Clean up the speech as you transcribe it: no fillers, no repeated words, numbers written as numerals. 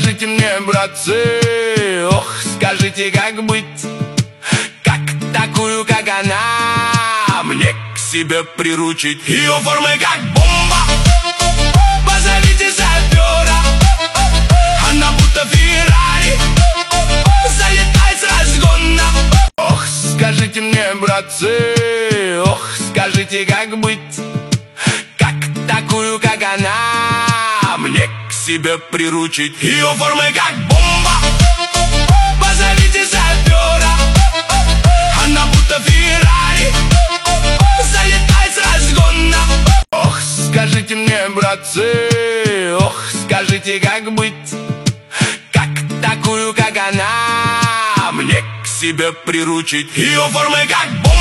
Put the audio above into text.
скажите мне, братцы, ох, скажите, как быть? Как такую, как она, мне к себе приручить? Ее формы как бомба, позовите сапера. Она будто Феррари, залетает с разгона. Ох, скажите мне, братцы, ох, скажите, как быть? Как такую, как она, мне к себе приручить? Ее формы как бомба, позовите сапера. Она будто Феррари, залетает с разгона. Ох, скажите мне, братцы, ох, скажите, как быть? Как такую, как она, мне к себе приручить? Ее формы как бомба,